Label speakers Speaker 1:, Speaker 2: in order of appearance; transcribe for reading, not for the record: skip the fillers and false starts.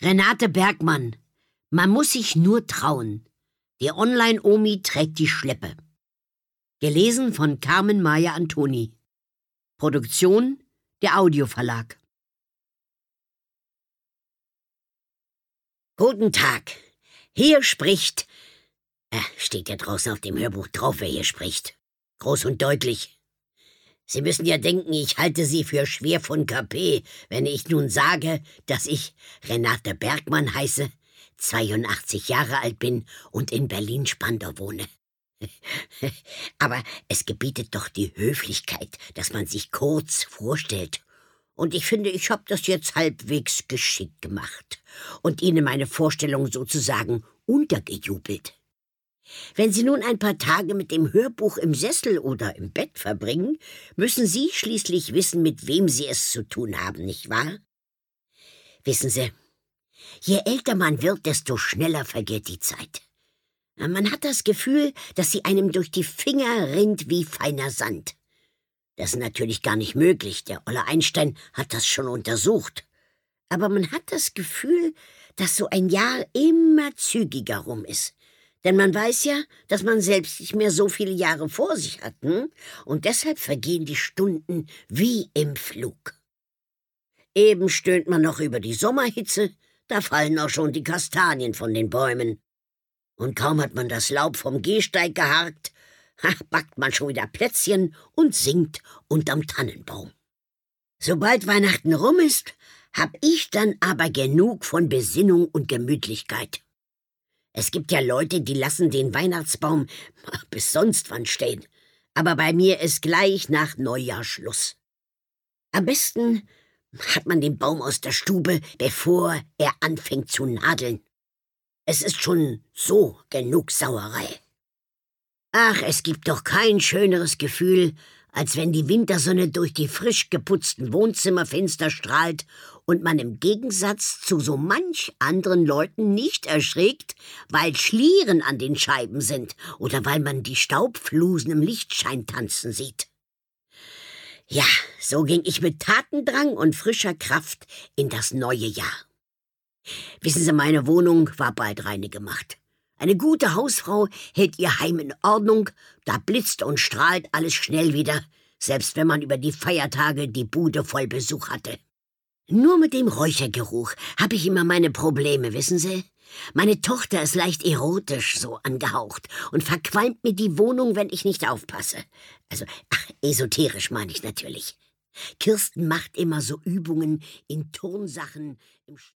Speaker 1: Renate Bergmann. Man muss sich nur trauen. Die Online-Omi trägt die Schleppe. Gelesen von Carmen Maya Antoni. Produktion der Audioverlag. Guten Tag. Hier spricht... steht ja draußen auf dem Hörbuch drauf, wer hier spricht. Groß und deutlich. Sie müssen ja denken, ich halte Sie für schwer von KP, wenn ich nun sage, dass ich Renate Bergmann heiße, 82 Jahre alt bin und in Berlin-Spandau wohne. Aber es gebietet doch die Höflichkeit, dass man sich kurz vorstellt. Und ich finde, ich habe das jetzt halbwegs geschickt gemacht und Ihnen meine Vorstellung sozusagen untergejubelt. Wenn Sie nun ein paar Tage mit dem Hörbuch im Sessel oder im Bett verbringen, müssen Sie schließlich wissen, mit wem Sie es zu tun haben, nicht wahr? Wissen Sie, je älter man wird, desto schneller vergeht die Zeit. Man hat das Gefühl, dass sie einem durch die Finger rinnt wie feiner Sand. Das ist natürlich gar nicht möglich, der olle Einstein hat das schon untersucht. Aber man hat das Gefühl, dass so ein Jahr immer zügiger rum ist. Denn man weiß ja, dass man selbst nicht mehr so viele Jahre vor sich hat, und deshalb vergehen die Stunden wie im Flug. Eben stöhnt man noch über die Sommerhitze, da fallen auch schon die Kastanien von den Bäumen. Und kaum hat man das Laub vom Gehsteig geharkt, backt man schon wieder Plätzchen und singt unterm Tannenbaum. Sobald Weihnachten rum ist, hab ich dann aber genug von Besinnung und Gemütlichkeit. Es gibt ja Leute, die lassen den Weihnachtsbaum bis sonst wann stehen. Aber bei mir ist gleich nach Neujahr Schluss. Am besten hat man den Baum aus der Stube, bevor er anfängt zu nadeln. Es ist schon so genug Sauerei. Ach, es gibt doch kein schöneres Gefühl, als wenn die Wintersonne durch die frisch geputzten Wohnzimmerfenster strahlt und man im Gegensatz zu so manch anderen Leuten nicht erschrickt, weil Schlieren an den Scheiben sind oder weil man die Staubflusen im Lichtschein tanzen sieht. Ja, so ging ich mit Tatendrang und frischer Kraft in das neue Jahr. Wissen Sie, meine Wohnung war bald reinigemacht. Eine gute Hausfrau hält ihr Heim in Ordnung, da blitzt und strahlt alles schnell wieder, selbst wenn man über die Feiertage die Bude voll Besuch hatte. Nur mit dem Räuchergeruch habe ich immer meine Probleme, wissen Sie? Meine Tochter ist leicht erotisch so angehaucht und verqualmt mir die Wohnung, wenn ich nicht aufpasse. Also, esoterisch meine ich natürlich. Kirsten macht immer so Übungen in Turnsachen im